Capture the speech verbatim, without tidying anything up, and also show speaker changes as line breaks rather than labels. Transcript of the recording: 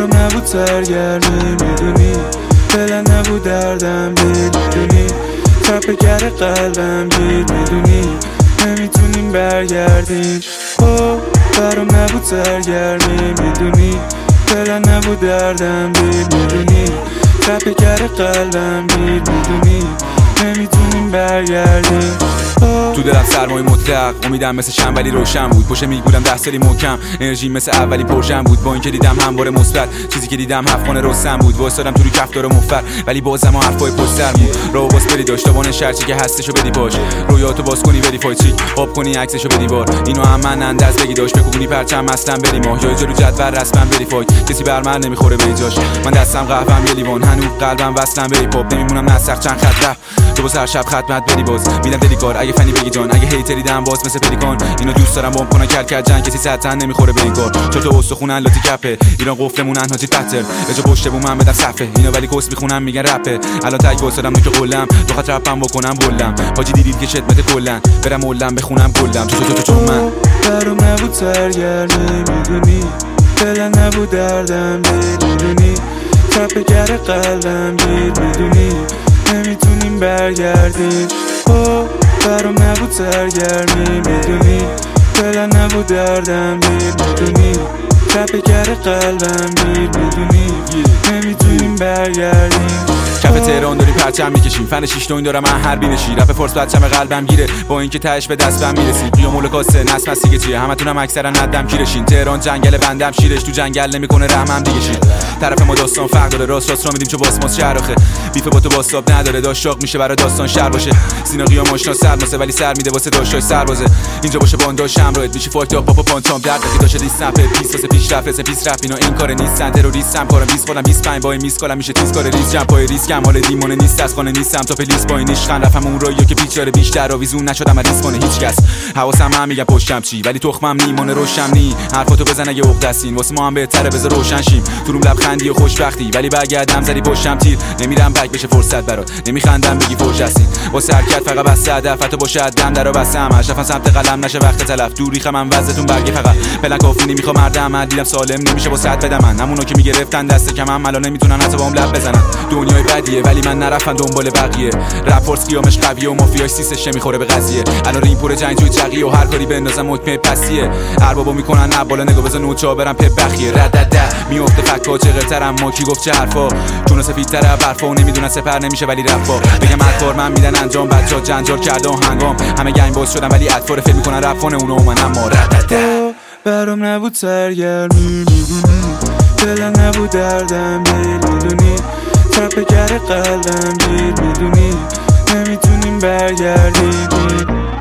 برام نبود سرگرمی میدونی، فعلا نبود دردم دل میدونی، تپه‌گر قلبم گیر میدونی، نمیتونیم برگردیم. او برام نبود سرگرمی میدونی، فعلا نبود دردم دل میدونی، تپه‌گر قلبم گیر میدونی، نمیتونیم برگردیم.
تو دلم سرمای مطلق، امیدم مثل شمع ولی روشن بود. پشت میگ بودم ده سالی محکم، انرژی مثل اولی پرشن بود. با اینکه دیدم همواره مثبت، چیزی که دیدم هفت خانه رستم بود. وایسادم تو رو کفتار مفر ولی بازم حرفای پستر بود. راهو باز بری داشت دوان شرچی که هستشو بدی باش، رویاتو باز کنی بری فایچیک آب کنی عکسشو بدی بار. اینو هم من انداز بگی داشت بکونی پرچم اصلا بری ماه، یا جلو جدول رسما بری فایت، کسی بر من نمیخوره به جاش. من دستم قهوه‌ام یه لیوان، هنوز قلبم وصلم به پاپ، نمیمونم نسخ چند خط رفت تو باز هر شب خدمت بری باز. میدم دلی کار اگه فنی بگی جان، اگه هیتری دم باز مثل پلیکان. اینو دوست دارم بام کنن کل کل جنگ، کسی سطحن نمیخوره به این کار. چون تو استخونن لاتی کپه، ایران قفلمونن حاجی پتر، به جا پشت بوم من بدم صفه. اینا ولی کس میخونن میگن رپه، الان تگ واسادم تو که قلم تو خاطر رپم بکنم بولم. حاجی دیدید که خدمت کلن برم مولم بخونم گلم تو تو تو تو من.
برام نبود سرگرمی میدونی، فعلا نبود دردم دل میدونی، تپه‌گر قلبم گیر میدونی، نمیتونیم برگردیم. او برام نبود سرگرمی میدونی، فعلا نبود دردم دل میدونی، تپه‌گر قلبم گیر میدونی، نمیتونیم برگردیم.
کف تهران داریم پرچم میکشیم، فن شیش نوین دارم من هر بینشی. رپ فارس بچم قلبم گیره، با اینکه تهش به دستم میرسیم. قیام مولکاسه نسم از دیگه چیه، همتونم اکثرا ندم کیرشین. تهران جنگل بندم شیرش، تو جنگل نمیکنه رحمم دیگه شیر. طرف ما داستان فرق داره، راست راست را میدیم چو باسماس شهراخه. بیف با تو باستاب نداره، داشاق میشه برای داستان شهر باشه. سینا قیام آشنا سرماسه ولی سر میده واسه داشتاش سربازه. اینجا باشه بانداش همراهت میشی فاکت اپ پاپا پانتام درد کی داشه دیس سنپ پیس واسه پیشرفت رس پیس رپ. اینا این کار نیستن، تروریستم کارم بیست خودم بیست و پنج با میس کالم میشه تیز کار ریس جمع پای ریسکم حال دیمونه نیست از خانه نیستم تا پلیس با این عشقن رفم اون رویا که بیچاره بیشتر آویزون نشدم ریس کنه هیچ کس. حواسم هم میگم پشتم چی ولی تخمم نیمونه روشم نی. حرفاتو بزن اگه عقده‌سین واسه ما هم بهتره بذار روشن شیم. تو روم لبخندی و خوشبختی ولی برگردم زدی پشتم تیر. نمیرم بک بشه فرصت برات، نمیخندم بگی فوش هستین. واسه حرکت فقط بس هدفتو باشه دم درو بسم اشرفم سمت قلم نشه وقت تلف. دوری خمم وزتون برگه فقط پلن کافی نمیخوام مردم عمل دیدم سالم نمیشه واسه حد بدم من. همونو که میگرفتن دست کمم الان نمیتونن حتی بام لب بزنن. دنیای بدیه ولی من نرفتم دنبال بقیه. رپ فورس قیامش قویه و مافیاش سیسش نمیخوره به قضیه. الان این پر جنگ جوی چقیه و هر کاری بندازم حکم پسیه. اربابا میکنن نه بالا نگاه بزن نوچا برم پپ بخیه. ردده میفته فکا چغرترم ما کی گفت چه حرفا. چون سفیدتره برفا و نمیدونن سپر نمیشه ولی رفا. بگم هر کار من میدن انجام بچا جنجال کرده و هنگام. همه گنگ باز شدن ولی اطفال فکر میکنن رفانه اونا و منم ما. ردده
برام نبود سرگرمی میدونی، فعلا نبود دردم دل میدونی، تپه‌گر قلبم گیر میدونی، نمیتونیم برگردیم.